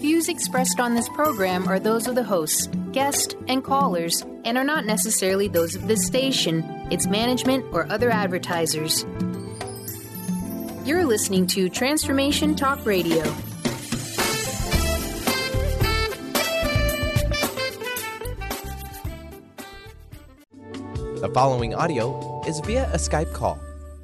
Views expressed on this program are those of the hosts, guests, and callers, and are not necessarily those of this station, its management, or other advertisers. You're listening to Transformation Talk Radio. The following audio is via a Skype call.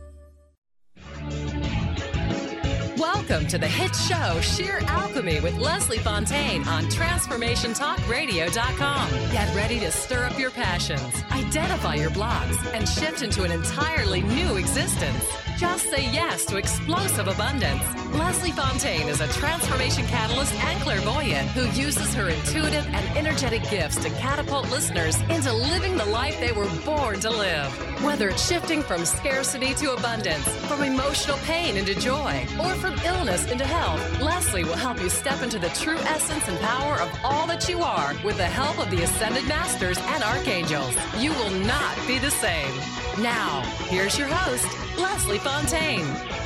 Welcome to the hit show Sheer Alchemy with Leslie Fontaine on TransformationTalkRadio.com. Get ready to stir up your passions, identify your blocks, and shift into an entirely new existence. Just say yes to explosive abundance. Leslie Fontaine is a transformation catalyst and clairvoyant who uses her intuitive and energetic gifts to catapult listeners into living the life they were born to live. Whether it's shifting from scarcity to abundance, from emotional pain into joy, or from illness into health, Leslie will help you step into the true essence and power of all that you are with the help of the Ascended Masters and Archangels. You will not be the same. Now, here's your host, Leslie Fontaine.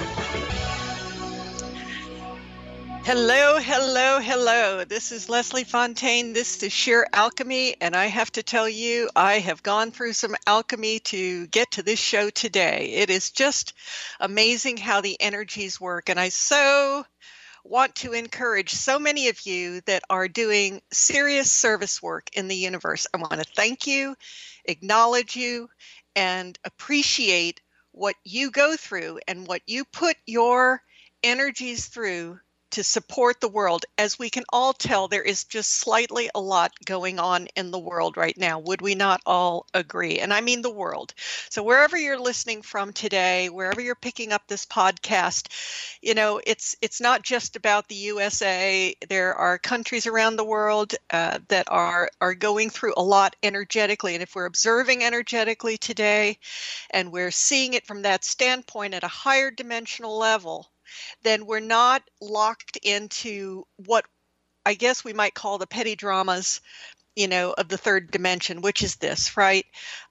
Hello, hello, hello. This is Leslie Fontaine. This is Sheer Alchemy, and I have to tell you, I have gone through some alchemy to get to this show today. It is just amazing how the energies work, and I so want to encourage so many of you that are doing serious service work in the universe. I want to thank you, acknowledge you, and appreciate what you go through and what you put your energies through to support the world. As we can all tell, there is just slightly a lot going on in the world right now. Would we not all agree? And I mean the world. So wherever you're listening from today, wherever you're picking up this podcast, you know, it's not just about the USA. There are countries around the world that are going through a lot energetically. And if we're observing energetically today, and we're seeing it from that standpoint at a higher dimensional level, then we're not locked into what I guess we might call the petty dramas, you know, of the third dimension, which is this, right?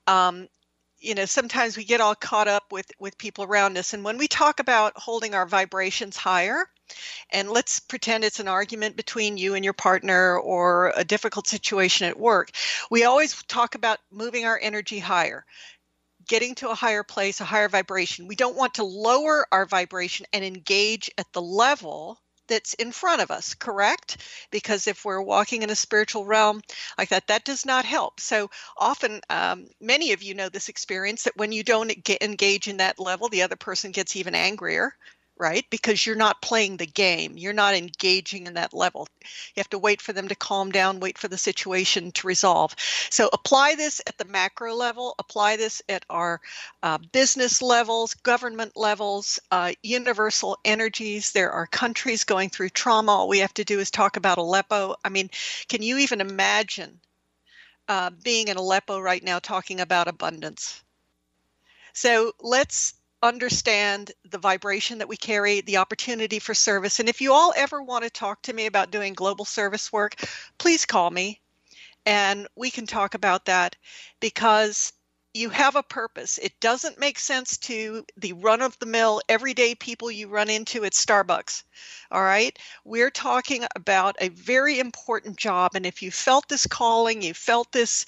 You know, sometimes we get all caught up with people around us. And when we talk about holding our vibrations higher, and let's pretend it's an argument between you and your partner or a difficult situation at work, we always talk about moving our energy higher, getting to a higher place, a higher vibration. We don't want to lower our vibration and engage at the level that's in front of us, correct? Because if we're walking in a spiritual realm like that, that does not help. So often, many of you know this experience that when you don't engage in that level, the other person gets even angrier, right? Because you're not playing the game. You're not engaging in that level. You have to wait for them to calm down, wait for the situation to resolve. So apply this at the macro level, apply this at our business levels, government levels, universal energies. There are countries going through trauma. All we have to do is talk about Aleppo. I mean, can you even imagine being in Aleppo right now talking about abundance? So let's understand the vibration that we carry, the opportunity for service. And if you all ever want to talk to me about doing global service work, please call me and we can talk about that, because you have a purpose. It doesn't make sense to the run-of-the-mill everyday people you run into at Starbucks. All right? We're talking about a very important job. And if you felt this calling, you felt this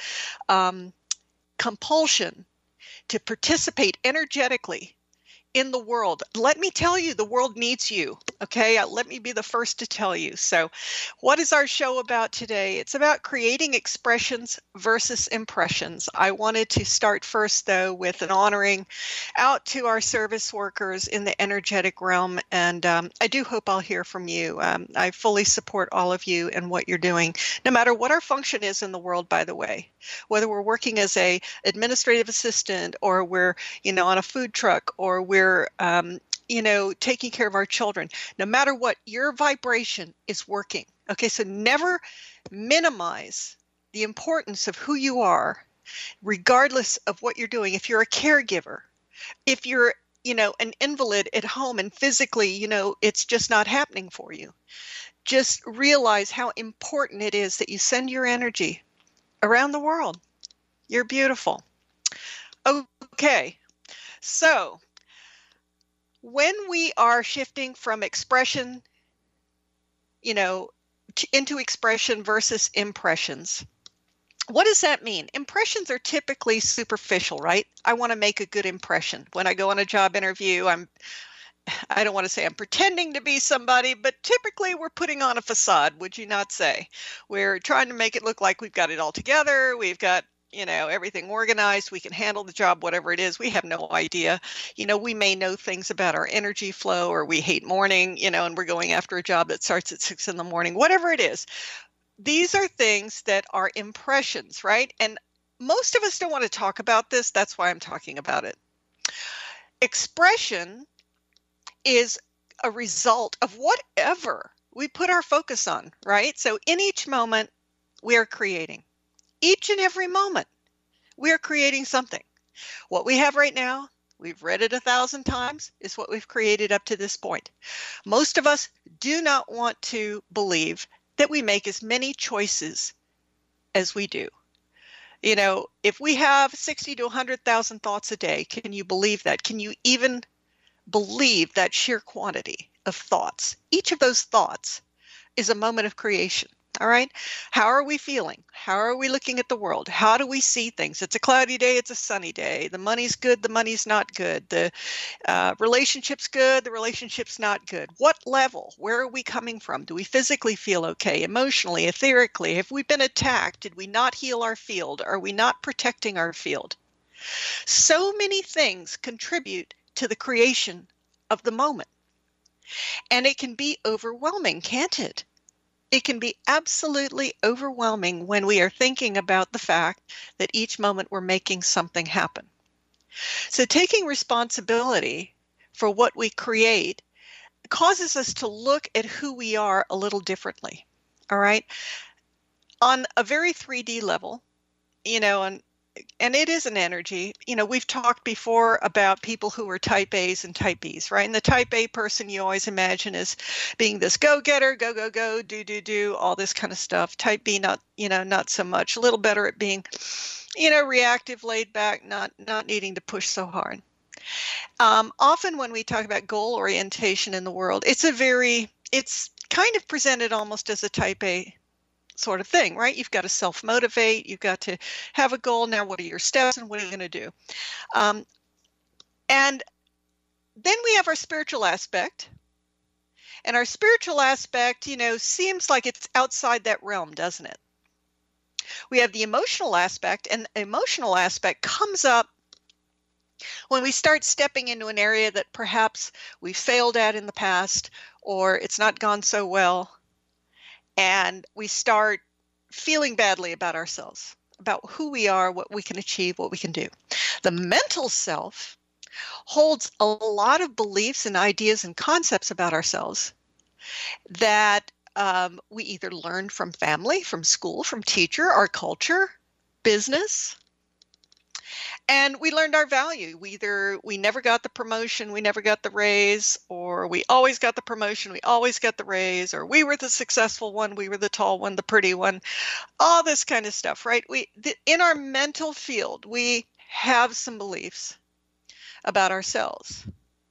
compulsion to participate energetically in the world, let me tell you, the world needs you. Okay, let me be the first to tell you. So what is our show about today? It's about creating expressions versus impressions. I wanted to start first, though, with an honoring out to our service workers in the energetic realm. And I do hope I'll hear from you. I fully support all of you and what you're doing, no matter what our function is in the world, by the way. Whether we're working as a administrative assistant, or we're, you know, on a food truck, or we're you know, taking care of our children, no matter what, your vibration is working. Okay, so never minimize the importance of who you are, regardless of what you're doing. If you're a caregiver, if you're, you know, an invalid at home and physically, you know, it's just not happening for you, just realize how important it is that you send your energy around the world. You're beautiful. Okay, so when we are shifting from expression, you know, into expression versus impressions. What does that mean? Impressions are typically superficial, right? I want to make a good impression. When I go on a job interview, I don't want to say I'm pretending to be somebody, but typically we're putting on a facade, would you not say? We're trying to make it look like we've got it all together. We've got, everything organized. We can handle the job, whatever it is. We have no idea. We may know things about our energy flow, or we hate morning, and we're going after a job that starts at 6 in the morning, whatever it is. These are things that are impressions, right? And most of us don't want to talk about this. That's why I'm talking about it. Expression is a result of whatever we put our focus on, right? So in each moment, we are creating. Each and every moment, we are creating something. What we have right now, we've read it 1,000 times, is what we've created up to this point. Most of us do not want to believe that we make as many choices as we do. If we have 60 to 100,000 thoughts a day, can you believe that? Can you even believe that sheer quantity of thoughts? Each of those thoughts is a moment of creation. All right. How are we feeling? How are we looking at the world? How do we see things? It's a cloudy day. It's a sunny day. The money's good. The money's not good. The relationship's good. The relationship's not good. What level? Where are we coming from? Do we physically feel okay? Emotionally, etherically? Have we been attacked? Did we not heal our field? Are we not protecting our field? So many things contribute to the creation of the moment. And it can be overwhelming, can't it? It can be absolutely overwhelming when we are thinking about the fact that each moment we're making something happen. So taking responsibility for what we create causes us to look at who we are a little differently. All right. On a very 3D level, and it is an energy. We've talked before about people who are type A's and type B's, right? And the type A person you always imagine as being this go-getter, go, do, all this kind of stuff. Type B, not so much. A little better at being, reactive, laid back, not needing to push so hard. Often when we talk about goal orientation in the world, it's kind of presented almost as a type A sort of thing, right? You've got to self-motivate. You've got to have a goal. Now, what are your steps and what are you going to do? And then we have our spiritual aspect. And our spiritual aspect, seems like it's outside that realm, doesn't it? We have the emotional aspect, and the emotional aspect comes up when we start stepping into an area that perhaps we failed at in the past, or it's not gone so well. And we start feeling badly about ourselves, about who we are, what we can achieve, what we can do. The mental self holds a lot of beliefs and ideas and concepts about ourselves that we either learned from family, from school, from teacher, our culture, business. And we learned our value. We never got the promotion, we never got the raise, or we always got the promotion, we always got the raise, or we were the successful one, we were the tall one, the pretty one, all this kind of stuff, right? In our mental field, we have some beliefs about ourselves.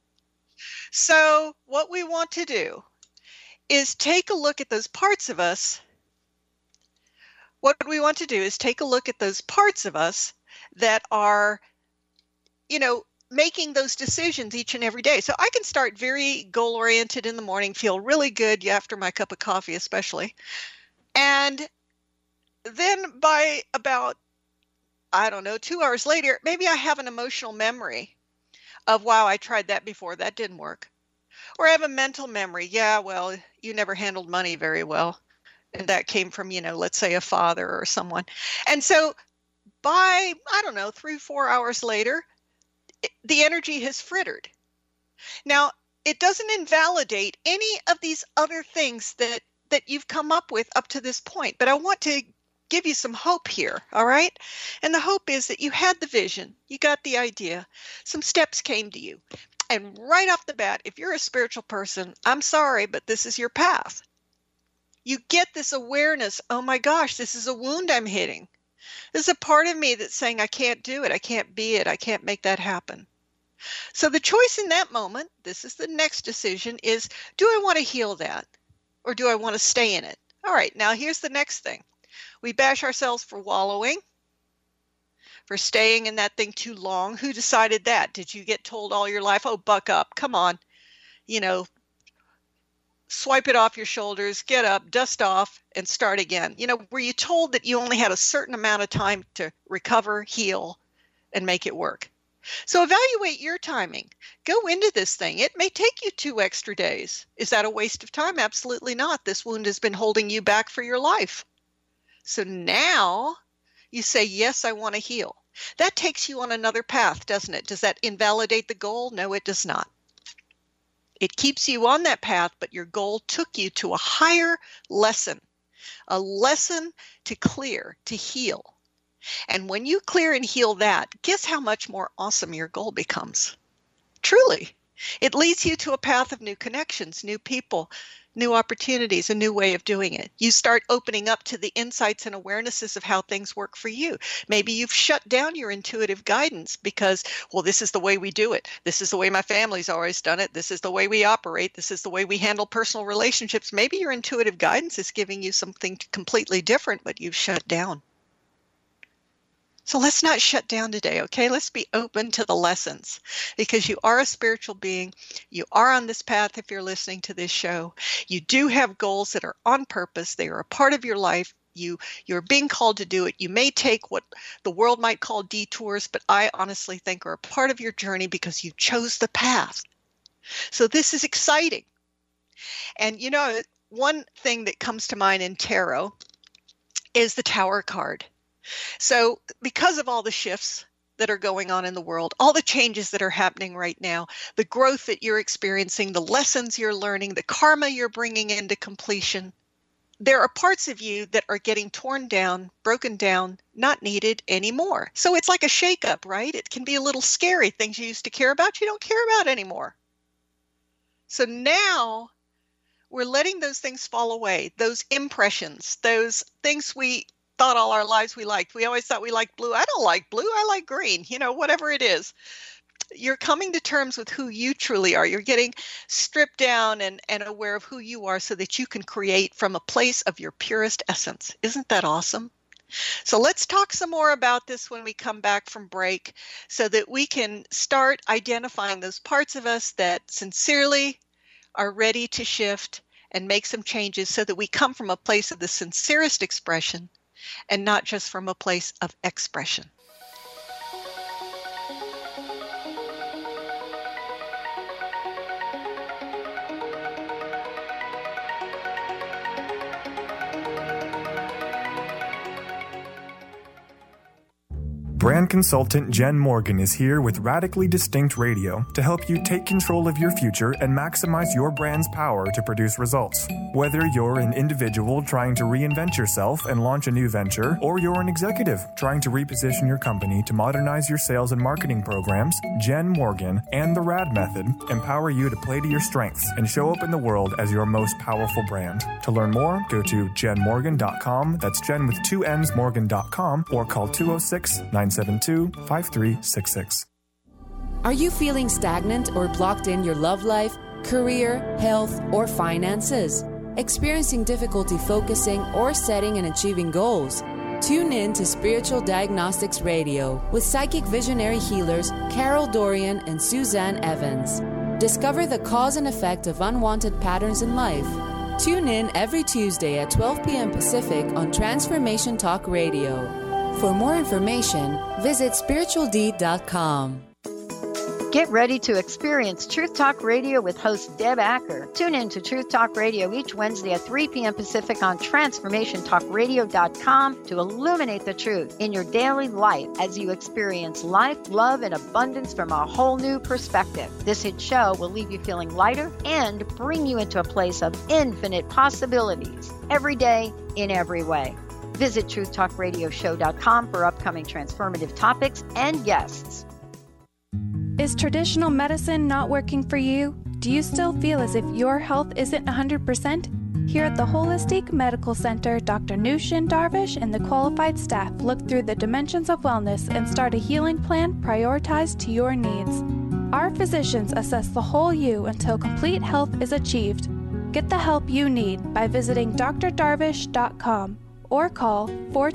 So what we want to do is take a look at those parts of us. What we want to do is take a look at those parts of us that are, making those decisions each and every day. So I can start very goal-oriented in the morning, feel really good after my cup of coffee especially. And then by about, 2 hours later, maybe I have an emotional memory of, wow, I tried that before, that didn't work. Or I have a mental memory, yeah, well, you never handled money very well. And that came from, let's say a father or someone. And so by, 3, 4 hours later, the energy has frittered. Now, it doesn't invalidate any of these other things that you've come up with up to this point, but I want to give you some hope here, all right? And the hope is that you had the vision, you got the idea, some steps came to you. And right off the bat, if you're a spiritual person, I'm sorry, but this is your path. You get this awareness, oh my gosh, this is a wound I'm hitting. There's a part of me that's saying I can't do it, I can't be it, I can't make that happen. So the choice in that moment, this is the next decision, is do I want to heal that or do I want to stay in it? All right, now here's the next thing. We bash ourselves for wallowing, for staying in that thing too long. Who decided that? Did you get told all your life, oh, buck up, come on, swipe it off your shoulders, get up, dust off, and start again? Were you told that you only had a certain amount of time to recover, heal, and make it work? So evaluate your timing. Go into this thing. It may take you 2 extra days. Is that a waste of time? Absolutely not. This wound has been holding you back for your life. So now you say, yes, I want to heal. That takes you on another path, doesn't it? Does that invalidate the goal? No, it does not. It keeps you on that path, but your goal took you to a higher lesson, a lesson to clear, to heal. And when you clear and heal that, guess how much more awesome your goal becomes? Truly, it leads you to a path of new connections, new people, new opportunities, a new way of doing it. You start opening up to the insights and awarenesses of how things work for you. Maybe you've shut down your intuitive guidance because, well, this is the way we do it. This is the way my family's always done it. This is the way we operate. This is the way we handle personal relationships. Maybe your intuitive guidance is giving you something completely different, but you've shut down. So let's not shut down today, okay? Let's be open to the lessons, because you are a spiritual being. You are on this path if you're listening to this show. You do have goals that are on purpose. They are a part of your life. You're being called to do it. You may take what the world might call detours, but I honestly think are a part of your journey because you chose the path. So this is exciting. And one thing that comes to mind in tarot is the Tower card. So because of all the shifts that are going on in the world, all the changes that are happening right now, the growth that you're experiencing, the lessons you're learning, the karma you're bringing into completion, there are parts of you that are getting torn down, broken down, not needed anymore. So it's like a shakeup, right? It can be a little scary. Things you used to care about, you don't care about anymore. So now we're letting those things fall away, those impressions, those things we thought all our lives we liked. We always thought we liked blue. I don't like blue. I like green. Whatever it is. You're coming to terms with who you truly are. You're getting stripped down and aware of who you are so that you can create from a place of your purest essence. Isn't that awesome? So let's talk some more about this when we come back from break so that we can start identifying those parts of us that sincerely are ready to shift and make some changes so that we come from a place of the sincerest expression and not just from a place of expression. Brand consultant Jen Morgan is here with Radically Distinct Radio to help you take control of your future and maximize your brand's power to produce results. Whether you're an individual trying to reinvent yourself and launch a new venture, or you're an executive trying to reposition your company to modernize your sales and marketing programs, Jen Morgan and the RAD Method empower you to play to your strengths and show up in the world as your most powerful brand. To learn more, go to jenmorgan.com. That's Jen with 2 N's, Morgan.com, or call 206-972-5366. Are you feeling stagnant or blocked in your love life, career, health, or finances? Experiencing difficulty focusing or setting and achieving goals? Tune in to Spiritual Diagnostics Radio with psychic visionary healers Carol Dorian and Suzanne Evans. Discover the cause and effect of unwanted patterns in life. Tune in every Tuesday at 12 p.m. Pacific on Transformation Talk Radio. For more information, visit spiritualdeed.com. Get ready to experience Truth Talk Radio with host Deb Acker. Tune in to Truth Talk Radio each Wednesday at 3 p.m. Pacific on TransformationTalkRadio.com to illuminate the truth in your daily life as you experience life, love, and abundance from a whole new perspective. This hit show will leave you feeling lighter and bring you into a place of infinite possibilities every day in every way. Visit TruthTalkRadioshow.com for upcoming transformative topics and guests. Is traditional medicine not working for you? Do you still feel as if your health isn't 100%? Here at the Holistic Medical Center, Dr. Nushin Darvish and the qualified staff look through the dimensions of wellness and start a healing plan prioritized to your needs. Our physicians assess the whole you until complete health is achieved. Get the help you need by visiting drdarvish.com or call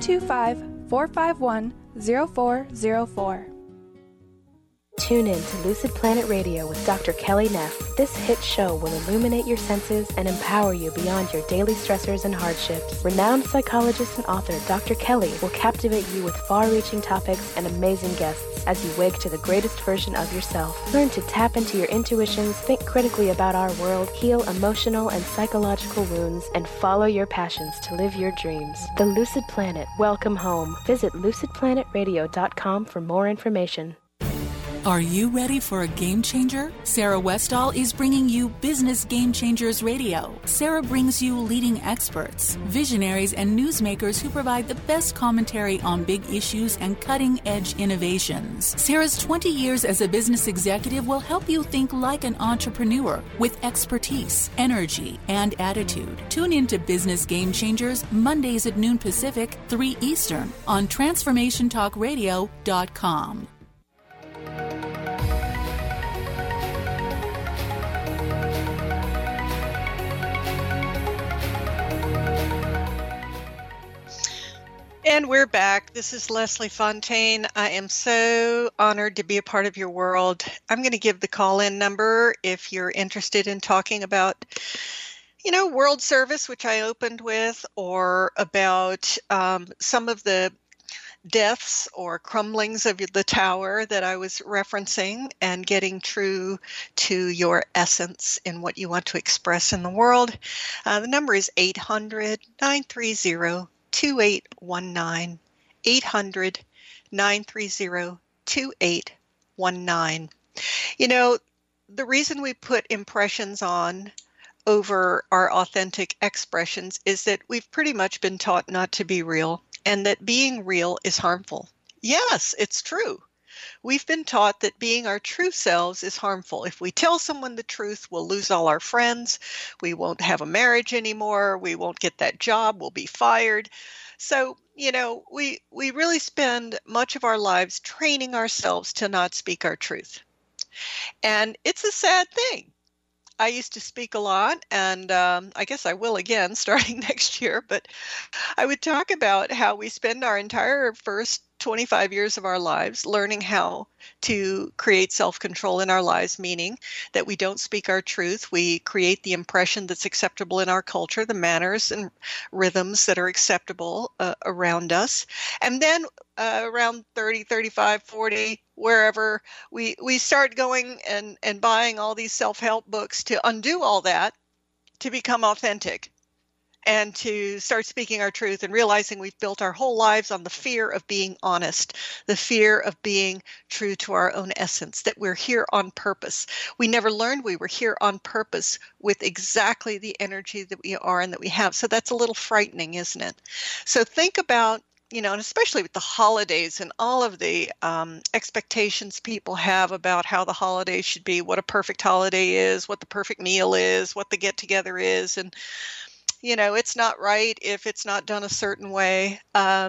425-451-0404. Tune in to Lucid Planet Radio with Dr. Kelly Neff. This hit show will illuminate your senses and empower you beyond your daily stressors and hardships. Renowned psychologist and author Dr. Kelly will captivate you with far-reaching topics and amazing guests as you wake to the greatest version of yourself. Learn to tap into your intuitions, think critically about our world, heal emotional and psychological wounds, and follow your passions to live your dreams. The Lucid Planet, welcome home. Visit lucidplanetradio.com for more information. Are you ready for a game changer? Sarah Westall is bringing you Business Game Changers Radio. Sarah brings you leading experts, visionaries, and newsmakers who provide the best commentary on big issues and cutting-edge innovations. Sarah's 20 years as a business executive will help you think like an entrepreneur with expertise, energy, and attitude. Tune in to Business Game Changers Mondays at noon Pacific, 3 Eastern on TransformationTalkRadio.com. And we're back. This is Leslie Fontaine. I am so honored to be a part of your world. I'm going to give the call-in number if you're interested in talking about, world service, which I opened with, or about some of the deaths or crumblings of the tower that I was referencing, and getting true to your essence in what you want to express in the world. The number is 800-930-2819, 800-930-2819. The reason we put impressions on over our authentic expressions is that we've pretty much been taught not to be real, and that being real is harmful. Yes, it's true. We've been taught that being our true selves is harmful. If we tell someone the truth, we'll lose all our friends. We won't have a marriage anymore. We won't get that job. We'll be fired. So, we really spend much of our lives training ourselves to not speak our truth. And it's a sad thing. I used to speak a lot, and I guess I will again starting next year, but I would talk about how we spend our entire first 25 years of our lives learning how to create self-control in our lives, meaning that we don't speak our truth. We create the impression that's acceptable in our culture, the manners and rhythms that are acceptable around us. And then around 30, 35, 40, wherever, we start going and buying all these self-help books to undo all that, to become authentic, and to start speaking our truth, and realizing we've built our whole lives on the fear of being honest, the fear of being true to our own essence, that we're here on purpose. We never learned we were here on purpose with exactly the energy that we are and that we have. So that's a little frightening, isn't it? So think about, and especially with the holidays and all of the expectations people have about how the holidays should be, what a perfect holiday is, what the perfect meal is, what the get-together is, and it's not right if it's not done a certain way.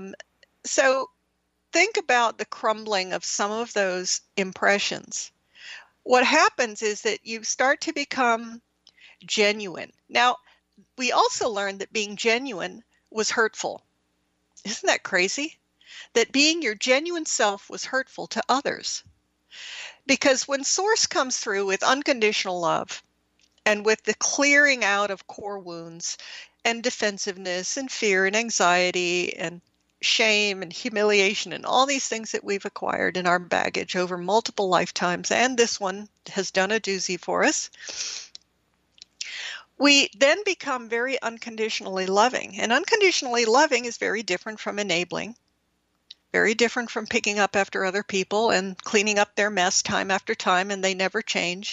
So think about the crumbling of some of those impressions. What happens is that you start to become genuine. Now, we also learned that being genuine was hurtful. Isn't that crazy? That being your genuine self was hurtful to others. Because when Source comes through with unconditional love, and with the clearing out of core wounds and defensiveness and fear and anxiety and shame and humiliation and all these things that we've acquired in our baggage over multiple lifetimes, and this one has done a doozy for us, we then become very unconditionally loving. And unconditionally loving is very different from enabling, very different from picking up after other people and cleaning up their mess time after time, and they never change.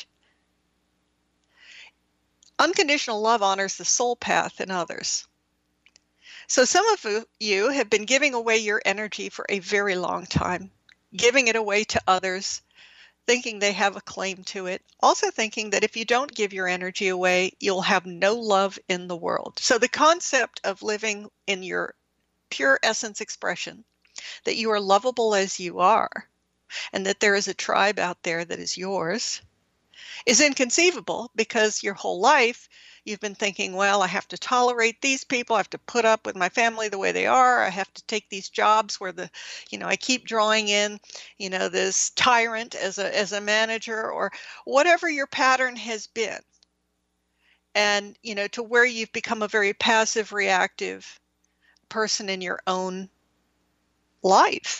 Unconditional love honors the soul path in others. So some of you have been giving away your energy for a very long time, giving it away to others, thinking they have a claim to it, also thinking that if you don't give your energy away, you'll have no love in the world. So the concept of living in your pure essence expression, that you are lovable as you are, and that there is a tribe out there that is yours, is inconceivable because your whole life you've been thinking, well, I have to tolerate these people. I have to put up with my family the way they are. I have to take these jobs where I keep drawing in, this tyrant as a manager, or whatever your pattern has been. And, to where you've become a very passive, reactive person in your own life.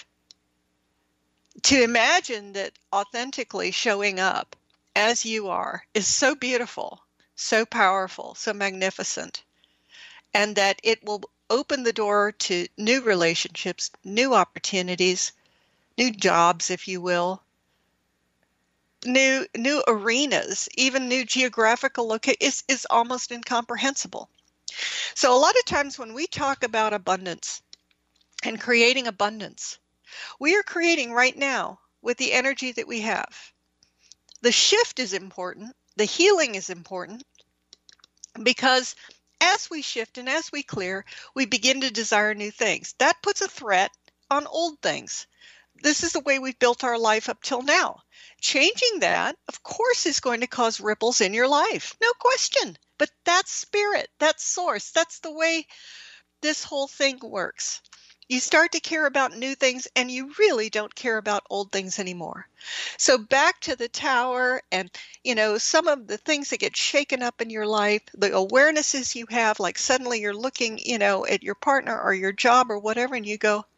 To imagine that authentically showing up as you are is so beautiful, so powerful, so magnificent, and that it will open the door to new relationships, new opportunities, new jobs, if you will, new arenas, even new geographical locations, is almost incomprehensible. So a lot of times when we talk about abundance and creating abundance, we are creating right now with the energy that we have. The shift is important. The healing is important, because as we shift and as we clear, we begin to desire new things. That puts a threat on old things. This is the way we've built our life up till now. Changing that, of course, is going to cause ripples in your life. No question. But that's spirit. That's source. That's the way this whole thing works. You start to care about new things, and you really don't care about old things anymore. So back to the tower and, some of the things that get shaken up in your life, the awarenesses you have, like suddenly you're looking, at your partner or your job or whatever, and you go,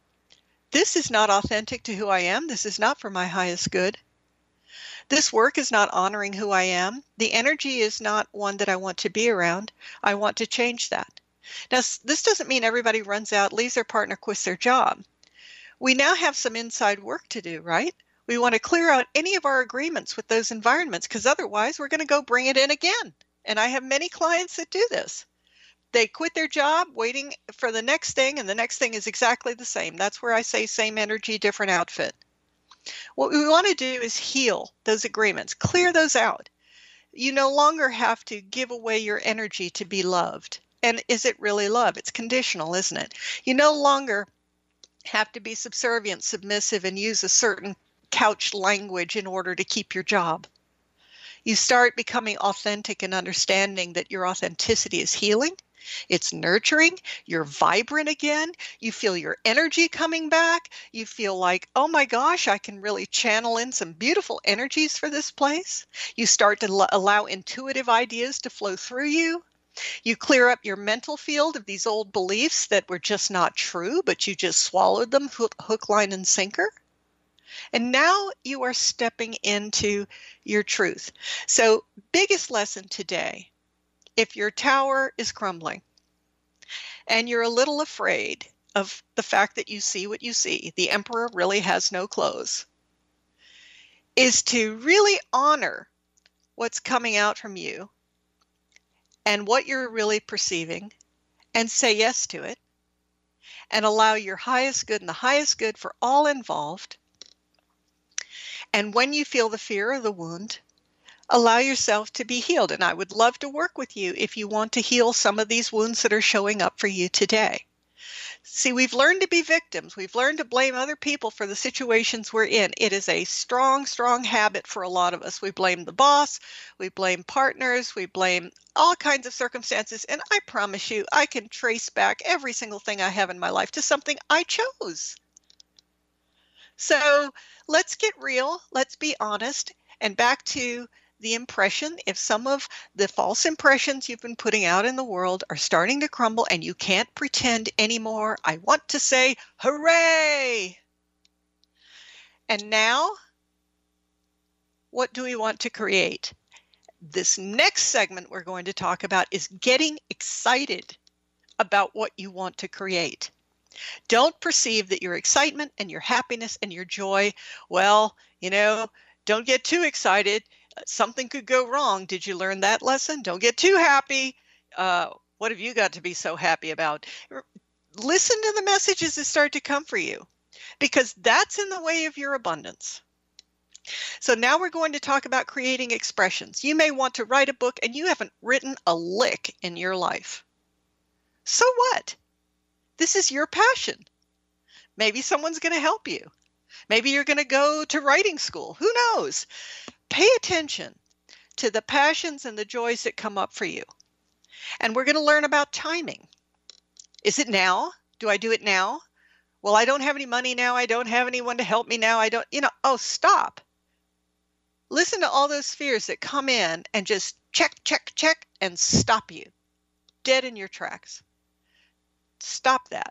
this is not authentic to who I am. This is not for my highest good. This work is not honoring who I am. The energy is not one that I want to be around. I want to change that. Now, this doesn't mean everybody runs out, leaves their partner, quits their job. We now have some inside work to do, right? We want to clear out any of our agreements with those environments, because otherwise we're going to go bring it in again. And I have many clients that do this. They quit their job waiting for the next thing, and the next thing is exactly the same. That's where I say same energy, different outfit. What we want to do is heal those agreements, clear those out. You no longer have to give away your energy to be loved. And is it really love? It's conditional, isn't it? You no longer have to be subservient, submissive, and use a certain couched language in order to keep your job. You start becoming authentic and understanding that your authenticity is healing. It's nurturing. You're vibrant again. You feel your energy coming back. You feel like, oh my gosh, I can really channel in some beautiful energies for this place. You start to allow intuitive ideas to flow through you. You clear up your mental field of these old beliefs that were just not true, but you just swallowed them hook, line, and sinker. And now you are stepping into your truth. So, biggest lesson today, if your tower is crumbling and you're a little afraid of the fact that you see what you see, the emperor really has no clothes, is to really honor what's coming out from you and what you're really perceiving, and say yes to it, and allow your highest good and the highest good for all involved. And when you feel the fear or the wound, allow yourself to be healed. And I would love to work with you if you want to heal some of these wounds that are showing up for you today. See, we've learned to be victims. We've learned to blame other people for the situations we're in. It is a strong, strong habit for a lot of us. We blame the boss, we blame partners, we blame all kinds of circumstances. And I promise you, I can trace back every single thing I have in my life to something I chose. So let's get real. Let's be honest. And back to the impression, if some of the false impressions you've been putting out in the world are starting to crumble and you can't pretend anymore, I want to say, hooray! And now, what do we want to create? This next segment we're going to talk about is getting excited about what you want to create. Don't perceive that your excitement and your happiness and your joy, well, don't get too excited. Something could go wrong. Did you learn that lesson? Don't get too happy. What have you got to be so happy about? Listen to the messages that start to come for you, because that's in the way of your abundance. So now we're going to talk about creating expressions. You may want to write a book and you haven't written a lick in your life. So what? This is your passion. Maybe someone's going to help you. Maybe you're going to go to writing school. Who knows? pay attention to the passions and the joys that come up for you. And we're going to learn about timing. Is it now? Do I do it now? Well, I don't have any money now. I don't have anyone to help me now. Stop. Listen to all those fears that come in and just check, and stop you dead in your tracks. Stop that.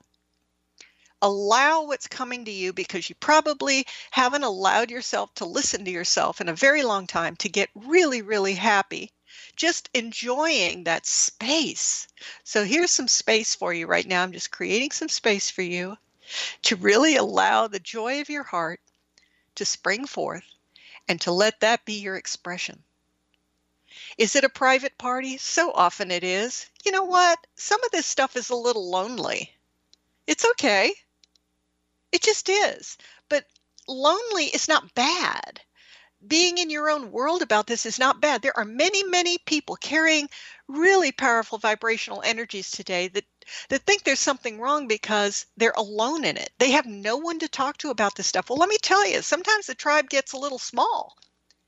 Allow what's coming to you, because you probably haven't allowed yourself to listen to yourself in a very long time, to get really, really happy, just enjoying that space. So here's some space for you right now. I'm just creating some space for you to really allow the joy of your heart to spring forth and to let that be your expression. Is it a private party? So often it is. You know what? Some of this stuff is a little lonely. It's okay. It just is. But lonely is not bad. Being in your own world about this is not bad. There are many, many people carrying really powerful vibrational energies today that think there's something wrong because they're alone in it. They have no one to talk to about this stuff. Well, let me tell you, sometimes the tribe gets a little small.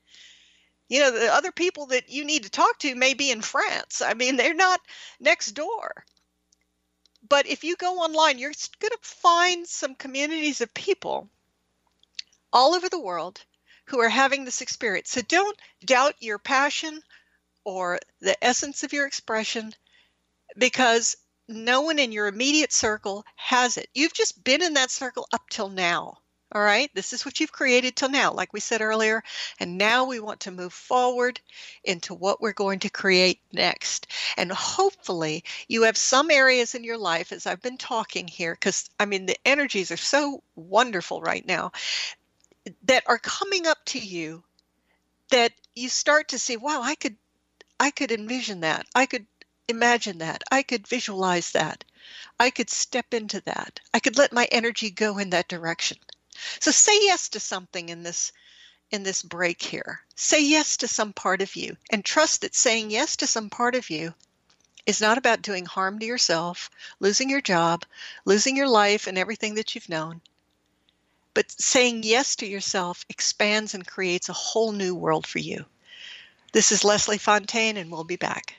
You know, the other people that you need to talk to may be in France. I mean, they're not next door. But if you go online, you're going to find some communities of people all over the world who are having this experience. So don't doubt your passion or the essence of your expression, because no one in your immediate circle has it. You've just been in that circle up till now. All right, this is what you've created till now, like we said earlier, and now we want to move forward into what we're going to create next. And hopefully you have some areas in your life, as I've been talking here, because I mean the energies are so wonderful right now, that are coming up to you, that you start to see, wow, I could envision that, I could imagine that, I could visualize that, I could step into that, I could let my energy go in that direction. So say yes to something in this break here. Say yes to some part of you, and trust that saying yes to some part of you is not about doing harm to yourself, losing your job, losing your life and everything that you've known. But saying yes to yourself expands and creates a whole new world for you. This is Leslie Fontaine, and we'll be back.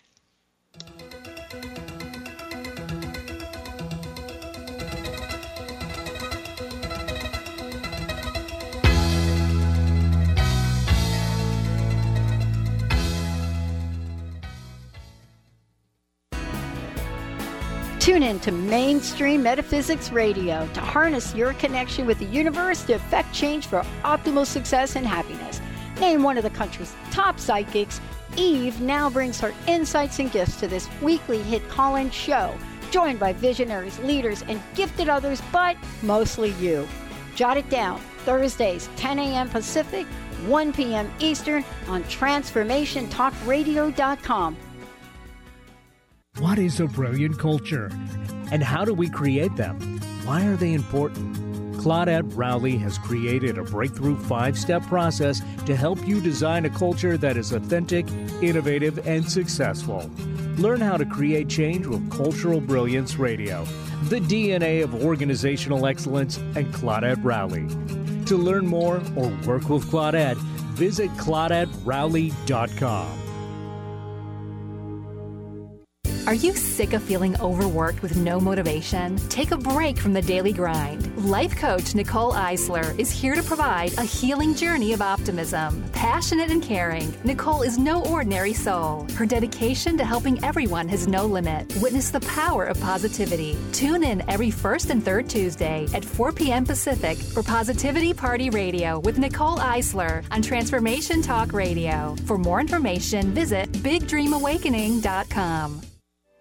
Tune in to Mainstream Metaphysics Radio to harness your connection with the universe to effect change for optimal success and happiness. Named one of the country's top psychics, Eve now brings her insights and gifts to this weekly hit call-in show, joined by visionaries, leaders, and gifted others, but mostly you. Jot it down, Thursdays, 10 a.m. Pacific, 1 p.m. Eastern on TransformationTalkRadio.com. What is a brilliant culture? And how do we create them? Why are they important? Claudette Rowley has created a breakthrough 5-step process to help you design a culture that is authentic, innovative, and successful. Learn how to create change with Cultural Brilliance Radio, the DNA of organizational excellence, and Claudette Rowley. To learn more or work with Claudette, visit ClaudetteRowley.com. Are you sick of feeling overworked with no motivation? Take a break from the daily grind. Life coach Nicole Eisler is here to provide a healing journey of optimism. Passionate and caring, Nicole is no ordinary soul. Her dedication to helping everyone has no limit. Witness the power of positivity. Tune in every first and third Tuesday at 4 p.m. Pacific for Positivity Party Radio with Nicole Eisler on Transformation Talk Radio. For more information, visit BigDreamAwakening.com.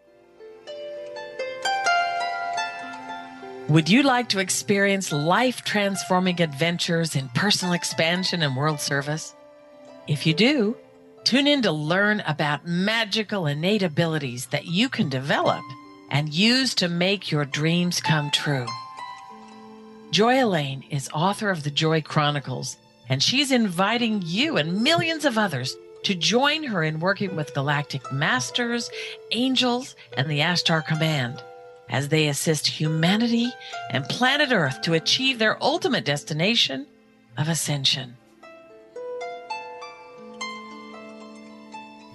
Would you like to experience life-transforming adventures in personal expansion and world service? If you do, tune in to learn about magical innate abilities that you can develop and use to make your dreams come true. Joy Elaine is author of the Joy Chronicles, and she's inviting you and millions of others to join her in working with galactic masters, angels, and the Ashtar Command as they assist humanity and planet Earth to achieve their ultimate destination of ascension.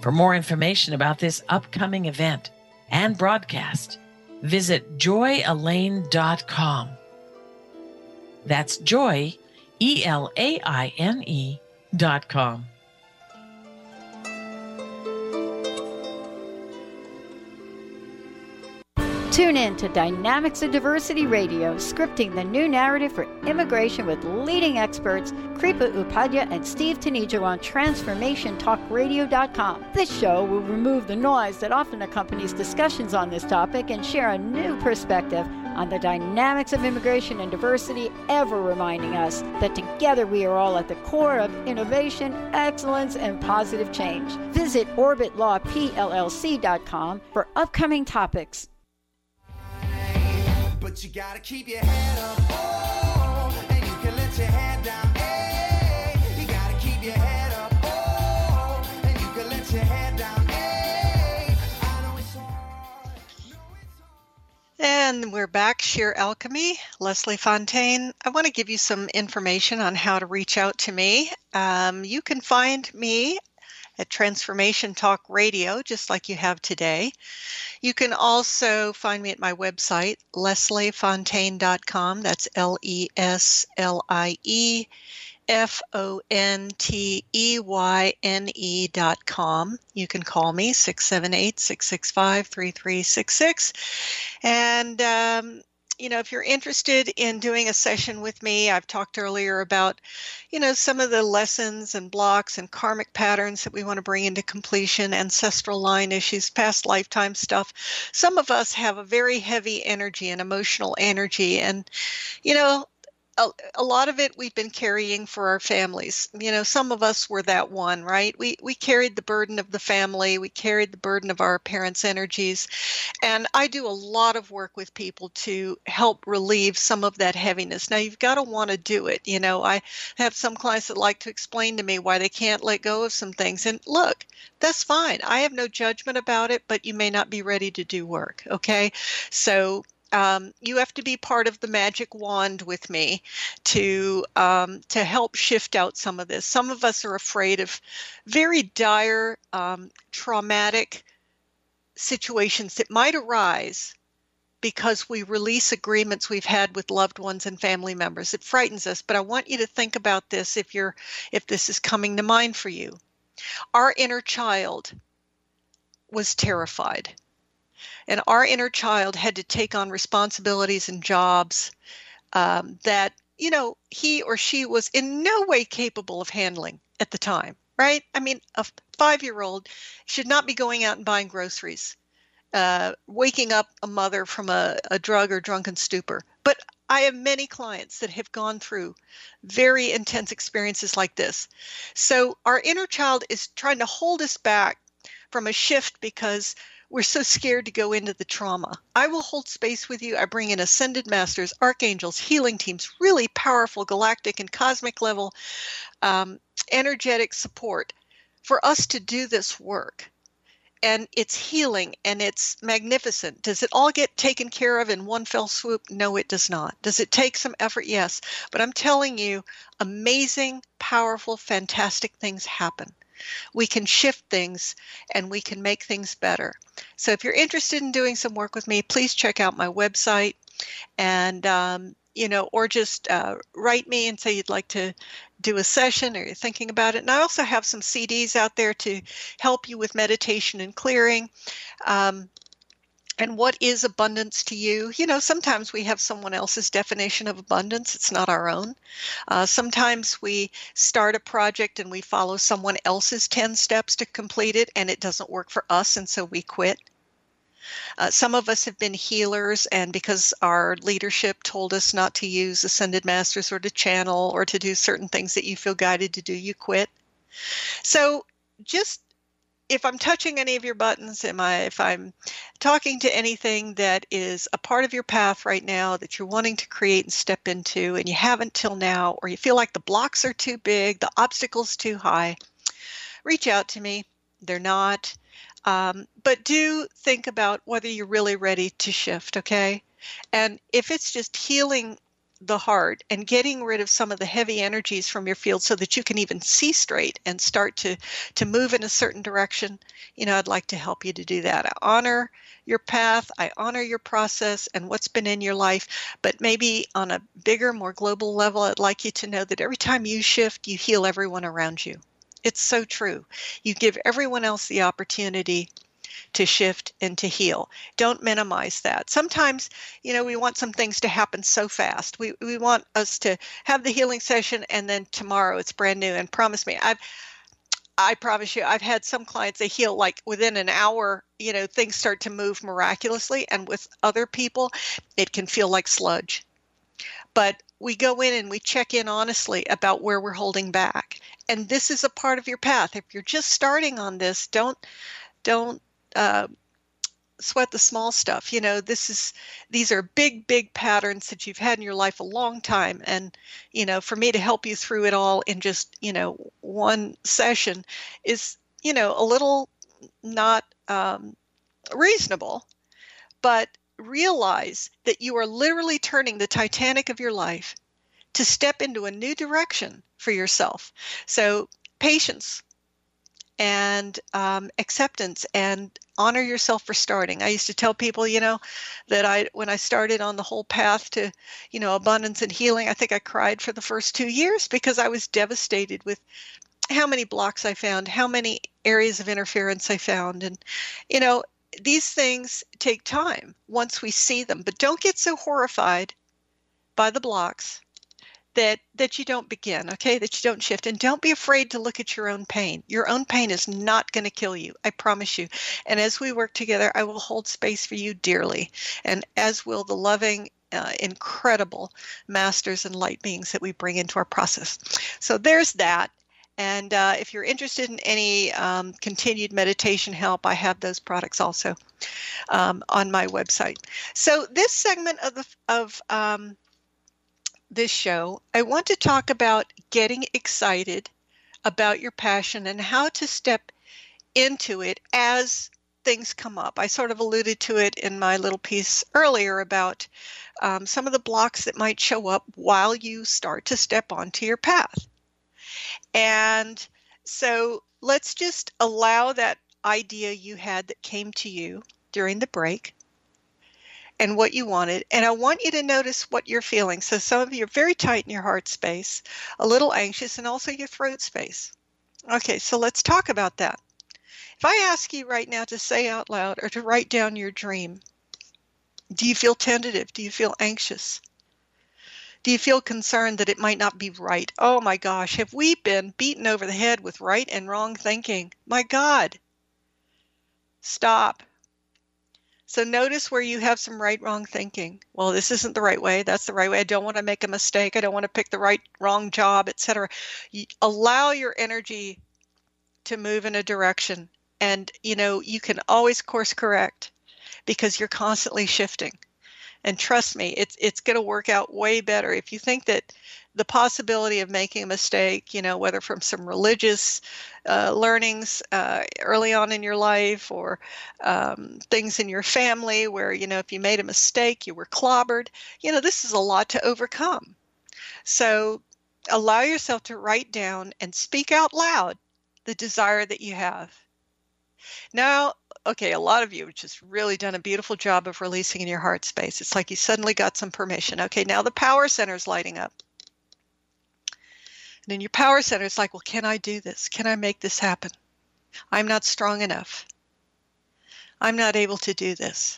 For more information about this upcoming event and broadcast, visit joyelaine.com. That's joy, ELAINE.com. Tune in to Dynamics of Diversity Radio, scripting the new narrative for immigration with leading experts Kripa Upadhyaya and Steve Tanijo on TransformationTalkRadio.com. This show will remove the noise that often accompanies discussions on this topic and share a new perspective on the dynamics of immigration and diversity, ever reminding us that together we are all at the core of innovation, excellence, and positive change. Visit OrbitLawPLLC.com for upcoming topics. But you gotta keep your head up, oh, and you can let your head down, hey. You gotta keep your head up, oh, and you can let your head down, hey. I know it's hard. And we're back, Sheer Alchemy, Leslie Fontaine. I want to give you some information on how to reach out to me. You can find me at Transformation Talk Radio, just like you have today. You can also find me at my website, lesliefontaine.com. That's LeslieFonteyne.com. You can call me 678-665-3366. And, if you're interested in doing a session with me, I've talked earlier about, some of the lessons and blocks and karmic patterns that we want to bring into completion, ancestral line issues, past lifetime stuff. Some of us have a very heavy energy and emotional energy, and, a lot of it we've been carrying for our families. Some of us were that one, right? We carried the burden of the family. We carried the burden of our parents' energies. And I do a lot of work with people to help relieve some of that heaviness. Now, you've got to want to do it. I have some clients that like to explain to me why they can't let go of some things. And look, that's fine. I have no judgment about it, but you may not be ready to do work, okay? So you have to be part of the magic wand with me to help shift out some of this. Some of us are afraid of very dire, traumatic situations that might arise because we release agreements we've had with loved ones and family members. It frightens us, but I want you to think about this if this is coming to mind for you. Our inner child was terrified. And our inner child had to take on responsibilities and jobs that, he or she was in no way capable of handling at the time, right? I mean, a 5-year-old should not be going out and buying groceries, waking up a mother from a drug or drunken stupor. But I have many clients that have gone through very intense experiences like this. So our inner child is trying to hold us back from a shift because we're so scared to go into the trauma. I will hold space with you. I bring in ascended masters, archangels, healing teams, really powerful galactic and cosmic level energetic support for us to do this work. And it's healing and it's magnificent. Does it all get taken care of in one fell swoop? No, it does not. Does it take some effort? Yes. But I'm telling you, amazing, powerful, fantastic things happen. We can shift things and we can make things better. So if you're interested in doing some work with me, please check out my website and, or just write me and say you'd like to do a session or you're thinking about it. And I also have some CDs out there to help you with meditation and clearing. And what is abundance to you? Sometimes we have someone else's definition of abundance. It's not our own. Sometimes we start a project and we follow someone else's 10 steps to complete it, and it doesn't work for us, and so we quit. Some of us have been healers, and because our leadership told us not to use ascended masters or to channel or to do certain things that you feel guided to do, you quit. So just if I'm touching any of your buttons, if I'm talking to anything that is a part of your path right now that you're wanting to create and step into and you haven't till now, or you feel like the blocks are too big, the obstacles too high, reach out to me. They're not. But do think about whether you're really ready to shift, okay? And if it's just healing the heart and getting rid of some of the heavy energies from your field so that you can even see straight and start to move in a certain direction, I'd like to help you to do that. I honor your path. I honor your process and what's been in your life. But maybe on a bigger, more global level, I'd like you to know that every time you shift, you heal everyone around you. It's so true. You give everyone else the opportunity to shift and to heal. Don't minimize that. Sometimes, we want some things to happen so fast. We want us to have the healing session and then tomorrow it's brand new. And promise me, I promise you, I've had some clients, they heal like within an hour, things start to move miraculously. And with other people, it can feel like sludge. But we go in and we check in honestly about where we're holding back. And this is a part of your path. If you're just starting on this, don't sweat the small stuff. These are big patterns that you've had in your life a long time. And, for me to help you through it all in just, one session is, a little not reasonable, but realize that you are literally turning the Titanic of your life to step into a new direction for yourself. So patience and acceptance, and honor yourself for starting. I used to tell people, that when I started on the whole path to, abundance and healing, I think I cried for the first 2 years because I was devastated with how many blocks I found, how many areas of interference I found. And, these things take time once we see them, but don't get so horrified by the blocks that you don't begin, okay, that you don't shift. And don't be afraid to look at your own pain. Your own pain is not going to kill you, I promise you. And as we work together, I will hold space for you dearly, and as will the loving, incredible masters and light beings that we bring into our process. So there's that. And if you're interested in any continued meditation help, I have those products also on my website. So this segment of this show, I want to talk about getting excited about your passion and how to step into it as things come up. I sort of alluded to it in my little piece earlier about some of the blocks that might show up while you start to step onto your path. And so let's just allow that idea you had that came to you during the break and what you wanted. And I want you to notice what you're feeling. So some of you are very tight in your heart space, a little anxious, and also your throat space. Okay, so let's talk about that. If I ask you right now to say out loud or to write down your dream, do you feel tentative? Do you feel anxious? Do you feel concerned that it might not be right? Oh my gosh, have we been beaten over the head with right and wrong thinking? My God. Stop. So notice where you have some right, wrong thinking. Well, this isn't the right way. That's the right way. I don't want to make a mistake. I don't want to pick the right, wrong job, etc. Allow your energy to move in a direction. And, you can always course correct because you're constantly shifting. And trust me, it's going to work out way better. If you think that the possibility of making a mistake, whether from some religious learnings early on in your life or things in your family where, if you made a mistake, you were clobbered, this is a lot to overcome. So allow yourself to write down and speak out loud the desire that you have. Now, okay, a lot of you have just really done a beautiful job of releasing in your heart space. It's like you suddenly got some permission. Okay, now the power center is lighting up. And in your power center, it's like, well, can I do this? Can I make this happen? I'm not strong enough. I'm not able to do this.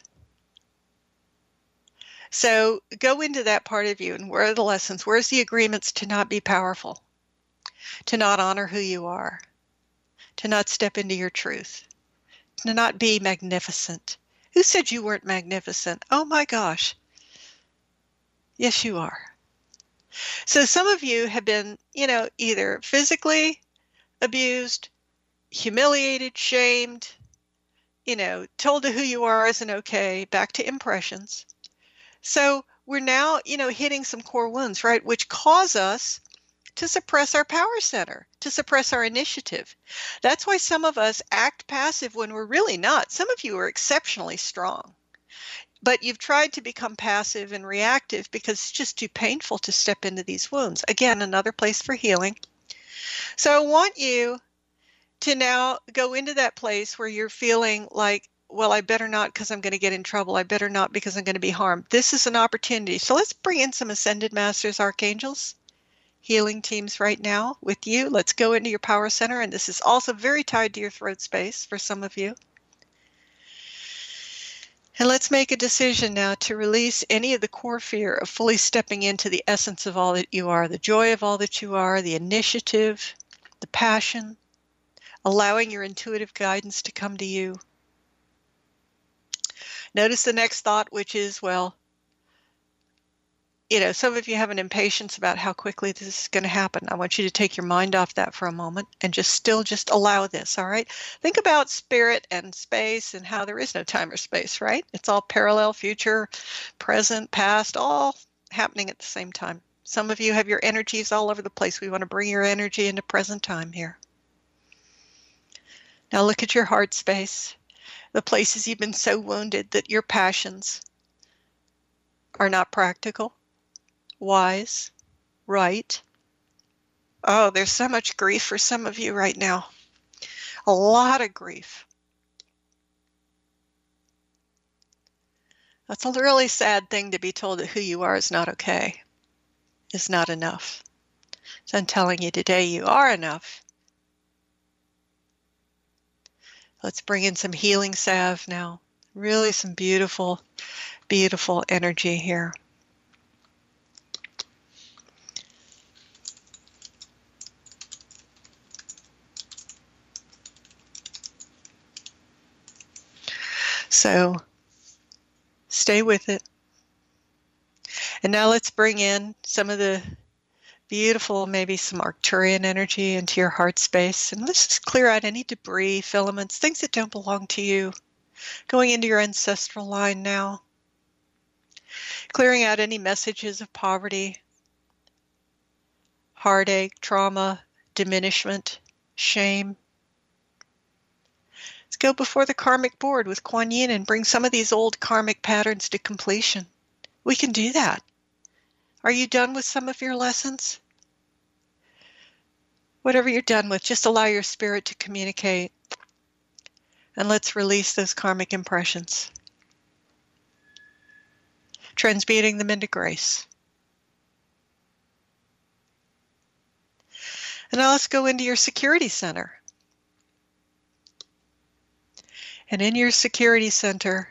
So go into that part of you, and where are the lessons? Where's the agreements to not be powerful, to not honor who you are, to not step into your truth, to not be magnificent? Who said you weren't magnificent? Oh my gosh. Yes, you are. So some of you have been, either physically abused, humiliated, shamed, told to who you are isn't okay, back to impressions. So we're now, hitting some core wounds, right, which cause us to suppress our power center, to suppress our initiative. That's why some of us act passive when we're really not. Some of you are exceptionally strong, But you've tried to become passive and reactive because it's just too painful to step into these wounds. Again, another place for healing. So I want you to now go into that place where you're feeling like, well, I better not because I'm going to get in trouble. I better not because I'm going to be harmed. This is an opportunity. So let's bring in some Ascended Masters, Archangels, healing teams right now with you. Let's go into your power center. And this is also very tied to your throat space for some of you. And let's make a decision now to release any of the core fear of fully stepping into the essence of all that you are, the joy of all that you are, the initiative, the passion, allowing your intuitive guidance to come to you. Notice the next thought, which is, well, some of you have an impatience about how quickly this is going to happen. I want you to take your mind off that for a moment and just allow this, all right? Think about spirit and space and how there is no time or space, right? It's all parallel, future, present, past, all happening at the same time. Some of you have your energies all over the place. We want to bring your energy into present time here. Now look at your heart space, the places you've been so wounded that your passions are not practical, wise, right. Oh, there's so much grief for some of you right now. A lot of grief. That's a really sad thing to be told that who you are is not okay, is not enough. So I'm telling you today, you are enough. Let's bring in some healing salve now. Really some beautiful, beautiful energy here. So stay with it. And now let's bring in some of the beautiful, maybe some Arcturian energy into your heart space. And let's just clear out any debris, filaments, things that don't belong to you. Going into your ancestral line now. Clearing out any messages of poverty, heartache, trauma, diminishment, shame. Let's go before the karmic board with Kuan Yin and bring some of these old karmic patterns to completion. We can do that. Are you done with some of your lessons? Whatever you're done with, just allow your spirit to communicate. And let's release those karmic impressions. Transmuting them into grace. And now let's go into your security center. And in your security center,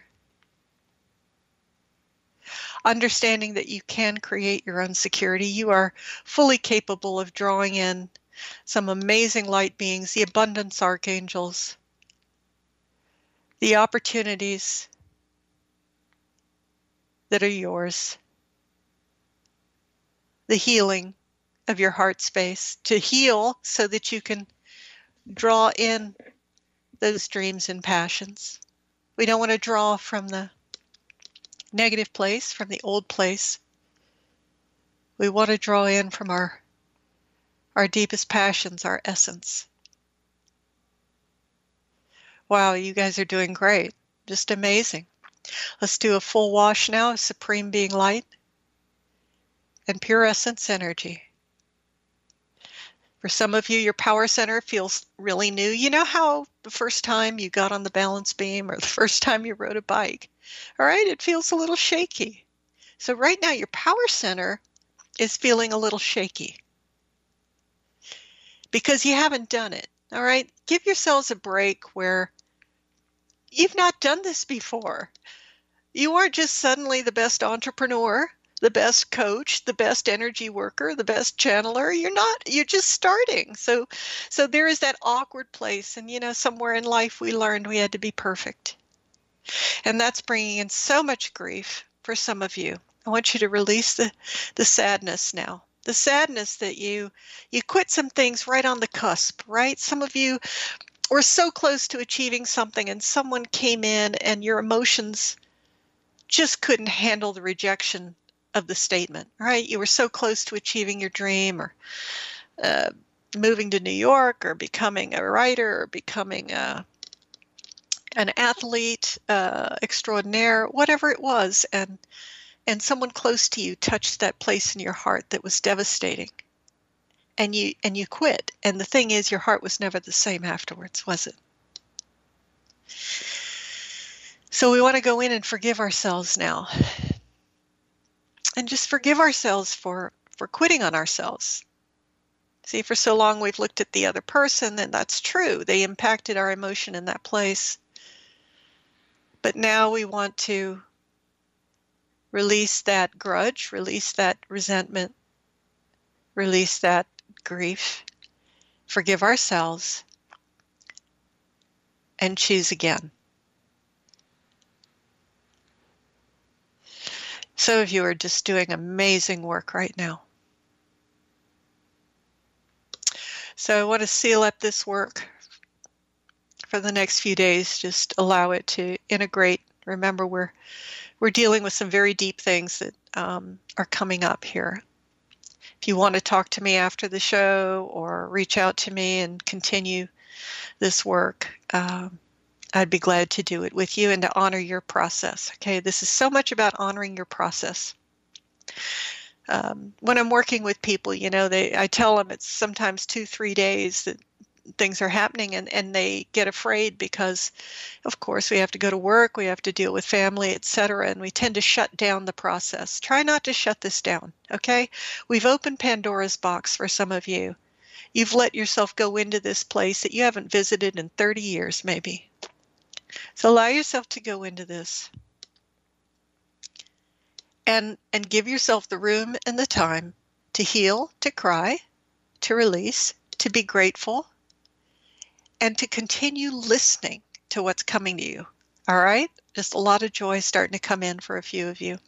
understanding that you can create your own security, you are fully capable of drawing in some amazing light beings, the abundance archangels, the opportunities that are yours, the healing of your heart space, to heal so that you can draw in those dreams and passions. We don't want to draw from the negative place, from the old place. We want to draw in from our deepest passions, our essence. Wow, you guys are doing great. Just amazing. Let's do a full wash now of Supreme Being Light and Pure Essence Energy. For some of you, your power center feels really new. You know how the first time you got on the balance beam or the first time you rode a bike, all right, it feels a little shaky. So right now your power center is feeling a little shaky because you haven't done it, all right? Give yourselves a break where you've not done this before. You aren't just suddenly the best entrepreneur, the best coach, the best energy worker, the best channeler. You're just starting. So there is that awkward place. And, somewhere in life we learned we had to be perfect. And that's bringing in so much grief for some of you. I want you to release the sadness now. The sadness that you quit some things right on the cusp, right? Some of you were so close to achieving something and someone came in and your emotions just couldn't handle the rejection of the statement, right? You were so close to achieving your dream or moving to New York or becoming a writer or becoming an athlete extraordinaire, whatever it was, and someone close to you touched that place in your heart that was devastating, and you quit. And the thing is, your heart was never the same afterwards, was it? So we want to go in and forgive ourselves now, and just forgive ourselves for quitting on ourselves. See, for so long we've looked at the other person, and that's true. They impacted our emotion in that place. But now we want to release that grudge, release that resentment, release that grief, forgive ourselves, and choose again. Some of you are just doing amazing work right now. So I want to seal up this work for the next few days. Just allow it to integrate. Remember, we're dealing with some very deep things that are coming up here. If you want to talk to me after the show or reach out to me and continue this work, I'd be glad to do it with you and to honor your process. Okay, this is so much about honoring your process. When I'm working with people, I tell them it's sometimes 2-3 days that things are happening, and they get afraid because, of course, we have to go to work, we have to deal with family, etc., and we tend to shut down the process. Try not to shut this down, okay? We've opened Pandora's box for some of you. You've let yourself go into this place that you haven't visited in 30 years, maybe. So allow yourself to go into this. And give yourself the room and the time to heal, to cry, to release, to be grateful, and to continue listening to what's coming to you. All right? Just a lot of joy starting to come in for a few of you.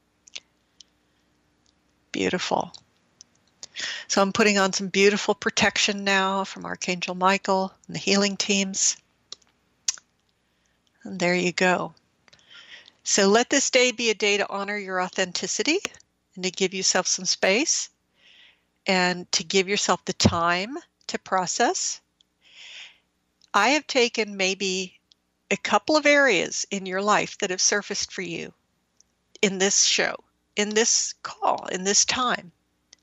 Beautiful. So I'm putting on some beautiful protection now from Archangel Michael and the healing teams. And there you go. So let this day be a day to honor your authenticity and to give yourself some space and to give yourself the time to process. I have taken maybe a couple of areas in your life that have surfaced for you in this show, in this call, in this time.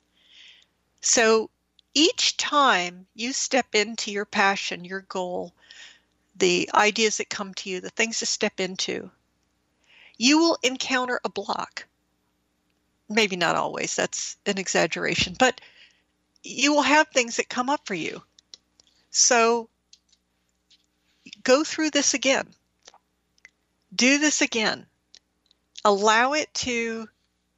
So each time you step into your passion, your goal, the ideas that come to you, the things to step into, you will encounter a block. Maybe not always, that's an exaggeration, but you will have things that come up for you. So go through this again. Do this again. Allow it to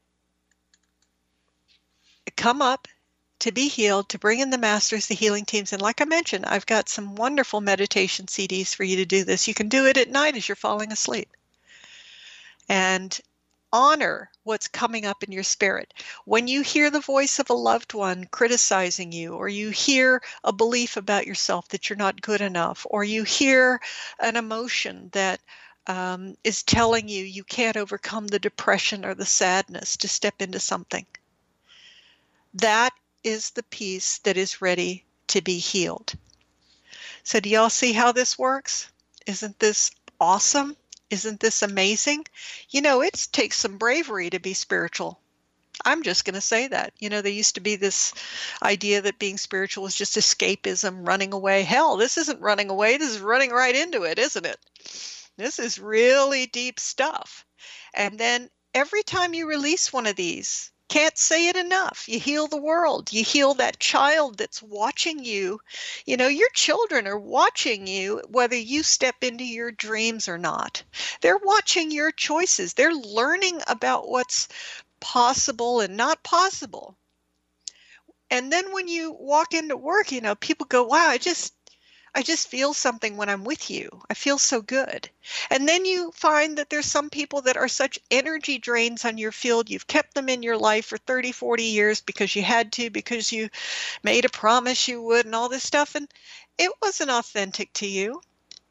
come up, to be healed, to bring in the masters, the healing teams. And like I mentioned, I've got some wonderful meditation CDs for you to do this. You can do it at night as you're falling asleep. And honor what's coming up in your spirit. When you hear the voice of a loved one criticizing you, or you hear a belief about yourself that you're not good enough, or you hear an emotion that is telling you you can't overcome the depression or the sadness to step into something, that is the piece that is ready to be healed. So do y'all see how this works? Isn't this awesome? Isn't this amazing? It takes some bravery to be spiritual. I'm just going to say that. There used to be this idea that being spiritual was just escapism, running away. Hell, this isn't running away. This is running right into it, isn't it? This is really deep stuff. And then every time you release one of these, can't say it enough. You heal the world. You heal that child that's watching you. Your children are watching you, whether you step into your dreams or not. They're watching your choices. They're learning about what's possible and not possible. And then when you walk into work, people go, wow, I just feel something when I'm with you. I feel so good. And then you find that there's some people that are such energy drains on your field. You've kept them in your life for 30, 40 years because you had to, because you made a promise you would and all this stuff. And it wasn't authentic to you.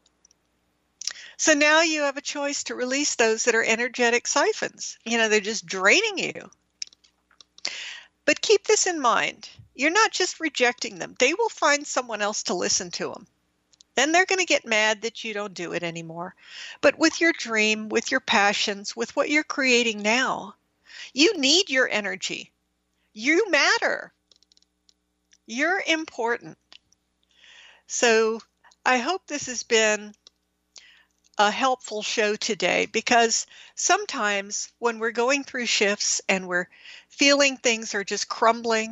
So now you have a choice to release those that are energetic siphons. They're just draining you. But keep this in mind. You're not just rejecting them. They will find someone else to listen to them. Then they're going to get mad that you don't do it anymore. But with your dream, with your passions, with what you're creating now, you need your energy. You matter. You're important. So I hope this has been a helpful show today, because sometimes when we're going through shifts and we're feeling things are just crumbling,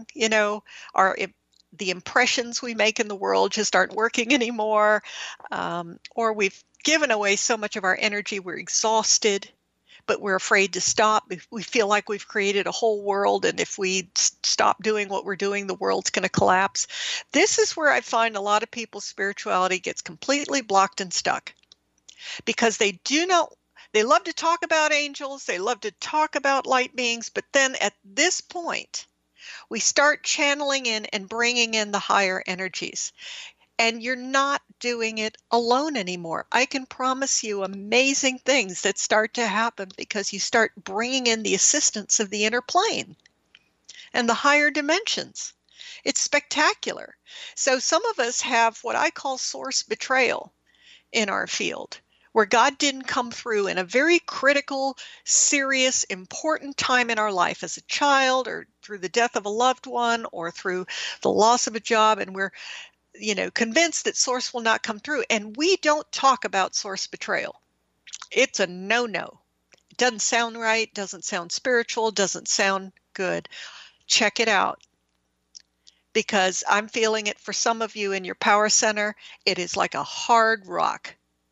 the impressions we make in the world just aren't working anymore, or we've given away so much of our energy, we're exhausted, but we're afraid to stop. We feel like we've created a whole world, and if we stop doing what we're doing, the world's going to collapse. This is where I find a lot of people's spirituality gets completely blocked and stuck, because they love to talk about angels, they love to talk about light beings, but then at this point, we start channeling in and bringing in the higher energies. And you're not doing it alone anymore. I can promise you amazing things that start to happen because you start bringing in the assistance of the inner plane and the higher dimensions. It's spectacular. So some of us have what I call source betrayal in our field, where God didn't come through in a very critical, serious, important time in our life as a child, or through the death of a loved one, or through the loss of a job, and we're convinced that source will not come through. And we don't talk about source betrayal. It's a no-no. It doesn't sound right, doesn't sound spiritual, doesn't sound good. Check it out. Because I'm feeling it for some of you in your power center. It is like a hard rock.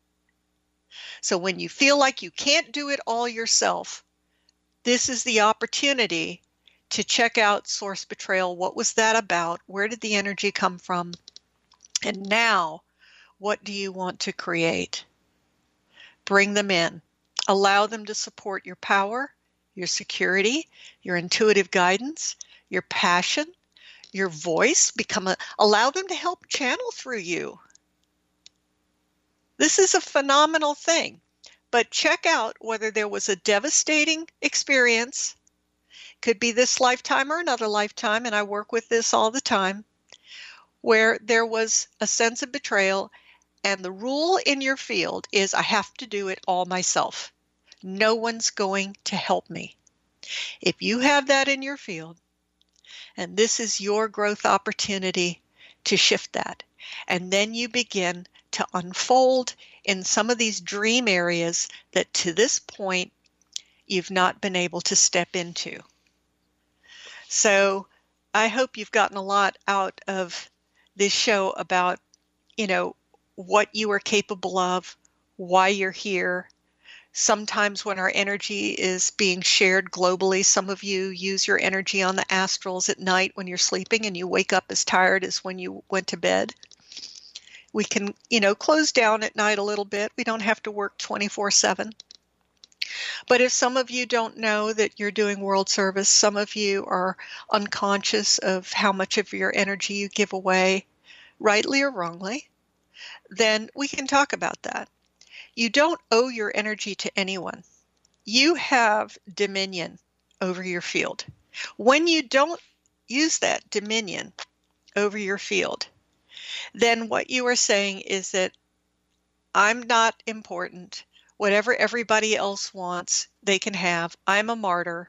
So when you feel like you can't do it all yourself, this is the opportunity to check out source betrayal. What was that about? Where did the energy come from? And now, what do you want to create? Bring them in. Allow them to support your power, your security, your intuitive guidance, your passion, your voice. Allow them to help channel through you. This is a phenomenal thing. But check out whether there was a devastating experience. Could be this lifetime or another lifetime, and I work with this all the time, where there was a sense of betrayal, and the rule in your field is I have to do it all myself. No one's going to help me. If you have that in your field, and this is your growth opportunity to shift that, and then you begin to unfold in some of these dream areas that to this point you've not been able to step into. So I hope you've gotten a lot out of this show about, what you are capable of, why you're here. Sometimes when our energy is being shared globally, some of you use your energy on the astrals at night when you're sleeping and you wake up as tired as when you went to bed. We can, close down at night a little bit. We don't have to work 24/7. But if some of you don't know that you're doing world service, some of you are unconscious of how much of your energy you give away, rightly or wrongly, then we can talk about that. You don't owe your energy to anyone. You have dominion over your field. When you don't use that dominion over your field, then what you are saying is that I'm not important. Whatever everybody else wants, they can have. I'm a martyr.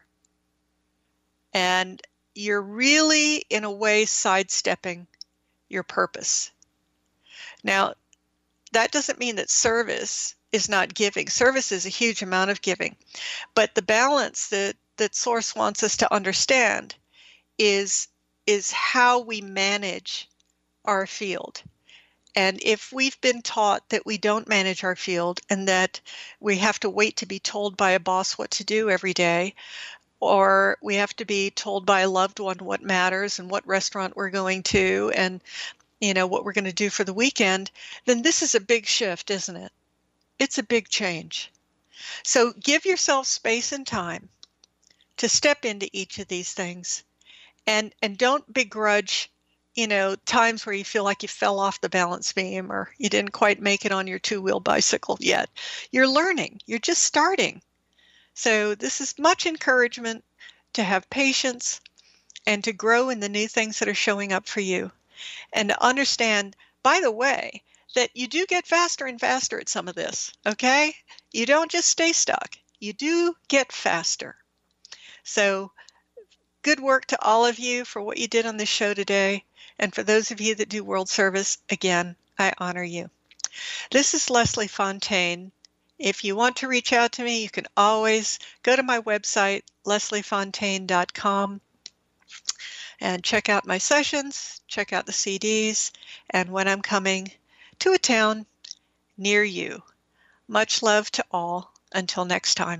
And you're really, in a way, sidestepping your purpose. Now, that doesn't mean that service is not giving. Service is a huge amount of giving. But the balance that Source wants us to understand is how we manage our field. And if we've been taught that we don't manage our field and that we have to wait to be told by a boss what to do every day, or we have to be told by a loved one what matters and what restaurant we're going to and what we're going to do for the weekend, then this is a big shift, isn't it? It's a big change. So give yourself space and time to step into each of these things, and don't begrudge times where you feel like you fell off the balance beam or you didn't quite make it on your two-wheel bicycle yet. You're learning. You're just starting. So this is much encouragement to have patience and to grow in the new things that are showing up for you. And to understand, by the way, that you do get faster and faster at some of this, okay? You don't just stay stuck. You do get faster. So good work to all of you for what you did on this show today. And for those of you that do World Service, again, I honor you. This is Leslie Fontaine. If you want to reach out to me, you can always go to my website, lesliefontaine.com, and check out my sessions, check out the CDs, and when I'm coming to a town near you. Much love to all. Until next time.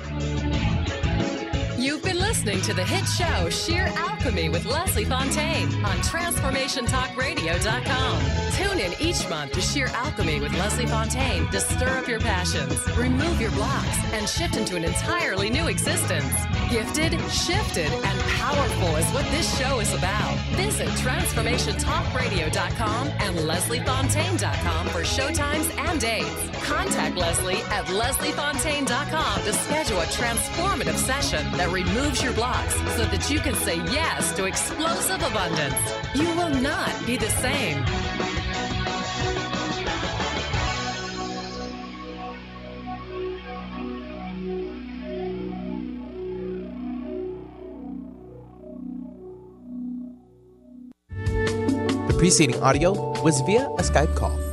You've been listening to the hit show Sheer Alchemy with Leslie Fontaine on TransformationTalkRadio.com. Tune in each month to Sheer Alchemy with Leslie Fontaine to stir up your passions, remove your blocks, and shift into an entirely new existence. Gifted, shifted, and powerful is what this show is about. Visit TransformationTalkRadio.com and LeslieFontaine.com for showtimes and dates. Contact Leslie at LeslieFontaine.com to schedule a transformative session that removes your blocks so that you can say yes to explosive abundance. You will not be the same. The preceding audio was via a Skype call.